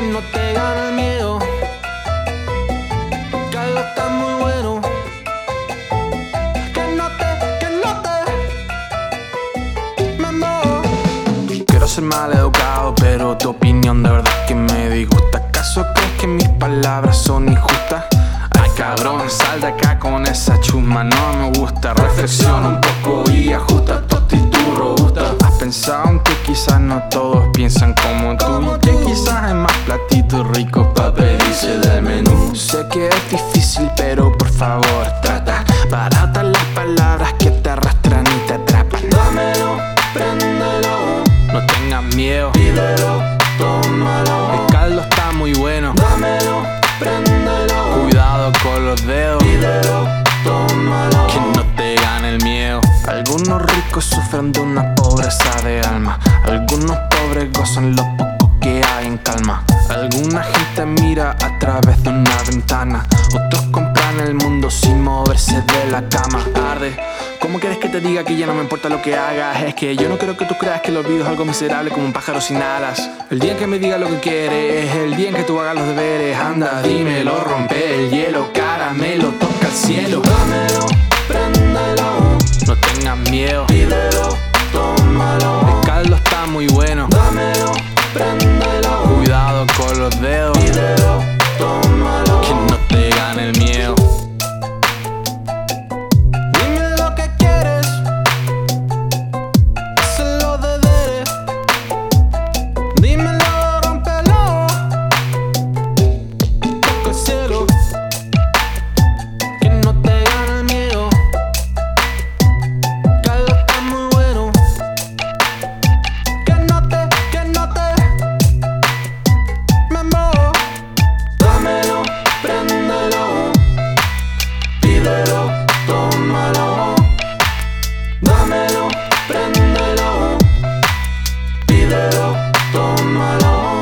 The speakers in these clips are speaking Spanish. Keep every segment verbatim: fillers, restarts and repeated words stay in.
no te gane el miedo, que algo está muy bueno. Que no te, que no te me muevo. Quiero ser mal educado, pero tu opinión de verdad que me disgusta. ¿Acaso crees que mis palabras son injustas? Ay cabrón, sal de acá con esa chusma, no me gusta. Reflexiona un poco y ajusta tu actitud robusta. ¿Has pensado en que quizás no todos piensan como tú? Y que quizás hay más platitos ricos pa' pedirse del menú. Sé que es difícil, pero por favor trata. Barata las palabras que te arrastran y te atrapan. Dámelo, préndelo, no tengas miedo, pídelo, tómalo. El caldo está muy bueno, dámelo, préndelo. Cuidado con los dedos, pídelo, tómalo. Que no te gane el miedo. Algunos ricos sufren de una pobreza de alma. Algunos pobres gozan lo poco que hay en calma. Alguna gente mira a través de una ventana. Otros compran el mundo sin moverse de la cama. Arde. ¿Cómo quieres que te diga que ya no me importa lo que hagas? Es que yo no quiero que tú creas que el olvido es algo miserable como un pájaro sin alas. El día en que me digas lo que quieres es el día en que tú hagas los deberes. Anda, dímelo, rompe el hielo, caramelo, toca el cielo. Dámelo, préndelo, no tengas miedo, pídelo, tómalo. El caldo está muy bueno, dámelo, préndelo. Cuidado con los dedos, pídelo, tómalo. Que no te gane el miedo. Dámelo, préndelo, pídelo, tómalo.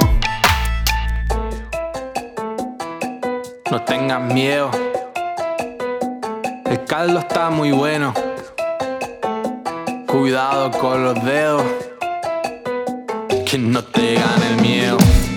No tengas miedo, el caldo está muy bueno. Cuidado con los dedos, que no te gane el miedo.